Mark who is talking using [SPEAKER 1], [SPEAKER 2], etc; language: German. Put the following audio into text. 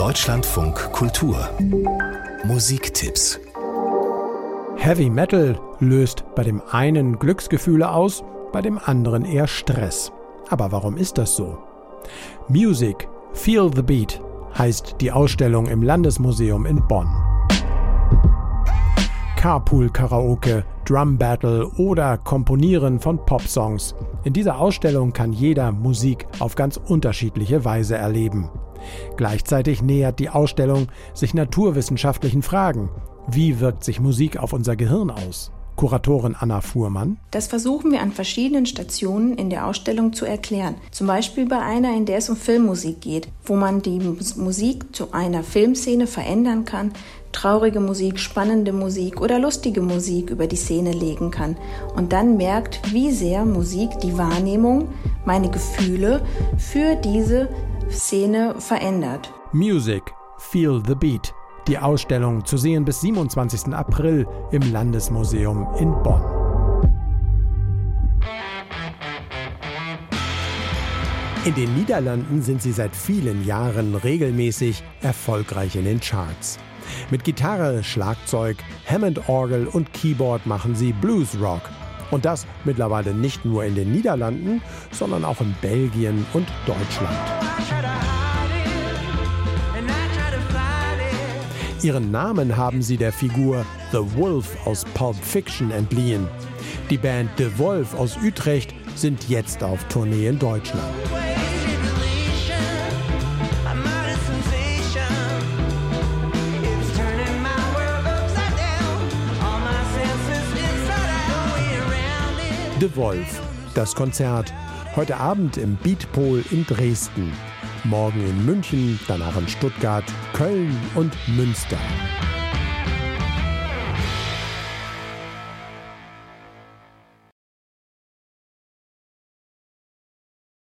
[SPEAKER 1] Deutschlandfunk Kultur Musiktipps.
[SPEAKER 2] Heavy Metal löst bei dem einen Glücksgefühle aus, bei dem anderen eher Stress. Aber warum ist das so? Music, Feel the Beat heißt die Ausstellung im Landesmuseum in Bonn. Carpool-Karaoke, Drum-Battle oder Komponieren von Popsongs. In dieser Ausstellung kann jeder Musik auf ganz unterschiedliche Weise erleben. Gleichzeitig nähert die Ausstellung sich naturwissenschaftlichen Fragen. Wie wirkt sich Musik auf unser Gehirn aus? Kuratorin Anna Fuhrmann.
[SPEAKER 3] Das versuchen wir an verschiedenen Stationen in der Ausstellung zu erklären. Zum Beispiel bei einer, in der es um Filmmusik geht, wo man die Musik zu einer Filmszene verändern kann, traurige Musik, spannende Musik oder lustige Musik über die Szene legen kann und dann merkt, wie sehr Musik die Wahrnehmung, meine Gefühle für diese Szene verändert.
[SPEAKER 2] Music, Feel the Beat. Die Ausstellung zu sehen bis 27. April im Landesmuseum in Bonn. In den Niederlanden sind sie seit vielen Jahren regelmäßig erfolgreich in den Charts. Mit Gitarre, Schlagzeug, Hammond-Orgel und Keyboard machen sie Bluesrock. Und das mittlerweile nicht nur in den Niederlanden, sondern auch in Belgien und Deutschland. Ihren Namen haben sie der Figur The Wolf aus Pulp Fiction entliehen. Die Band De Wolf aus Utrecht sind jetzt auf Tournee in Deutschland. De Wolf, das Konzert, heute Abend im Beatpol in Dresden. Morgen in München, danach in Stuttgart, Köln und Münster.